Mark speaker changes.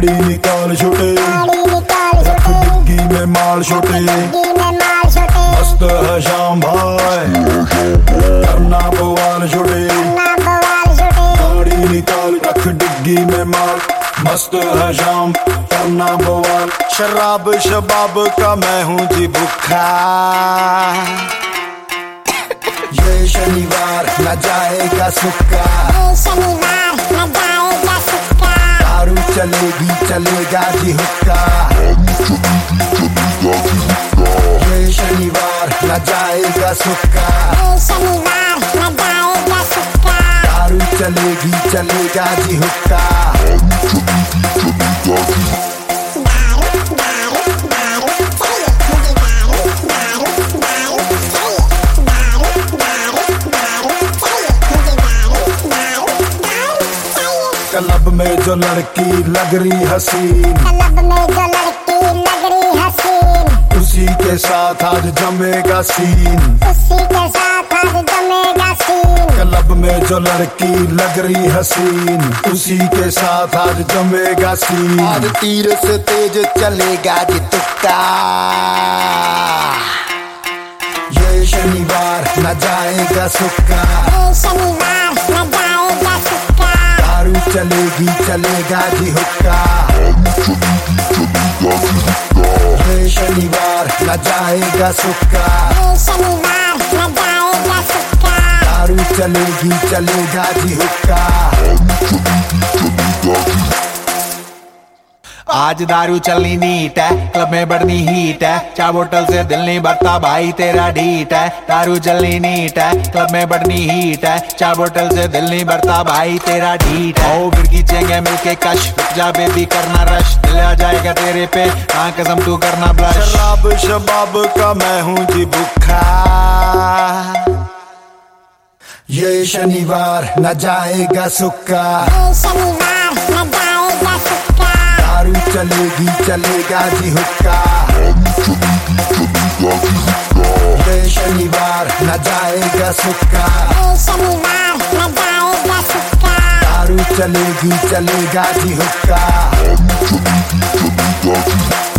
Speaker 1: गाड़ी निकाल छोटे, रख डिग्गी में माल छोटे, मस्त है शाम भाई करना बवाल छोटे, गाड़ी निकाल रख डिग्गी में माल, मस्त है शाम करना बवाल। शराब शबाब का मैं हूँ जी भूखा, ये शनिवार न जाएगा सुक्का, दारू चलेगी चलेगा जी हुक्का, ये शनिवार न जाएगा सुक्का, दारू चलेगी चलेगा जी हुक्का। क्लब में जो लड़की लग रही हसीन, उसी के साथ आज जमेगा सीन, क्लब में जो लड़की लग रही हसीन, उसी के साथ आज जमेगा सीन। आज तीर से तेज चलेगा जी तुक्का, ये शनिवार न जाएगा सुक्का, दारू चलेगी चलेगा जी हुक्का, ये शनिवार न जाएगा सुक्का, दारू चलेगी चलेगा जी हुक्का।
Speaker 2: आज दारू चलनी नीट है, क्लब में बढ़नी हीट है, 4 बोतल से दिल नहीं भरता भाई तेरा ढीठ है। दारू चलनी नीट है, क्लब में बढ़नी हीट है, 4 बोतल से दिल नहीं भरता भाई तेरा ढीठ है। ओ फिर खींचेंगे मिलके कश, रुक जा बेबी करना रश, दिल आ जाएगा तेरे पे हाँ कसम तू करना ब्लश।
Speaker 1: शराब शबाब का मैं हूँ जी भूखा, ये शनिवार न जाएगा सुक्का, दारू चलेगी चलेगा जी हुक्का, ये शनिवार न जाएगा सुक्का, दारू चलेगी चलेगा जी हुक्का।